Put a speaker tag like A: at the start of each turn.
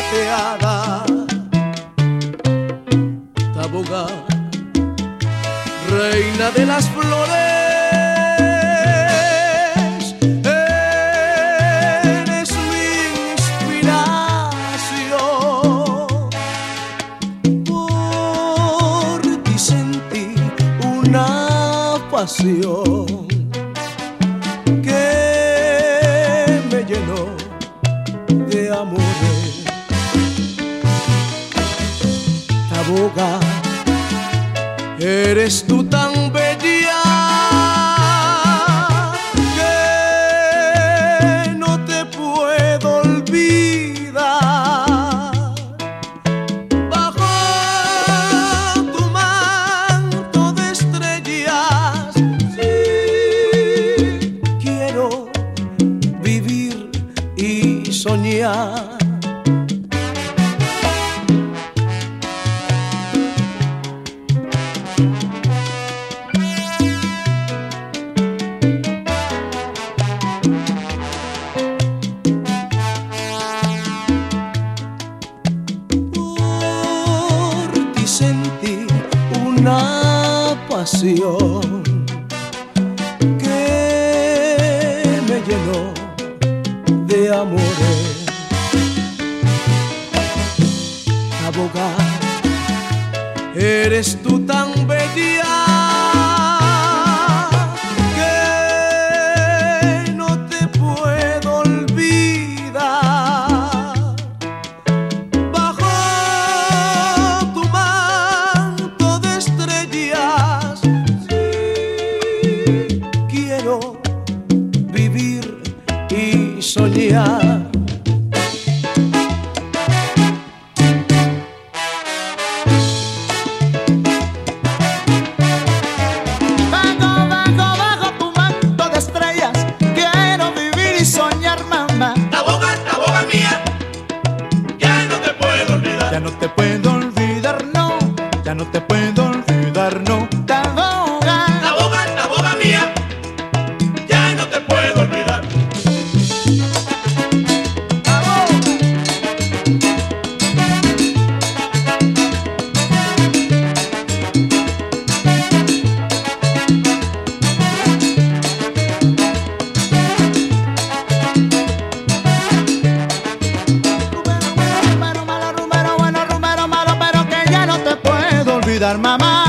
A: plateada. Taboga, reina de las flores, eres mi inspiración. Por ti sentí una pasión que me llenó de amores. Taboga, eres tú tan bella que no te puedo olvidar. Bajo tu manto de estrellas, sí, quiero vivir y soñar. Sentí una pasión que me llenó de amores. Taboga, eres tú tan bella que no te puedo olvidar. Bajo tu manto de estrellas, sí, quiero vivir y soñar.
B: Bajo tu manto de estrellas, quiero vivir y soñar, mamá.
C: Taboga mía, ya no te puedo olvidar.
B: Ya no te puedo olvidar, no. Ya no te puedo olvidar, no. Taboga.
C: Taboga mía, ya no te puedo olvidar.
B: Rumbero malo, pero que ya no te puedo olvidar, mamá.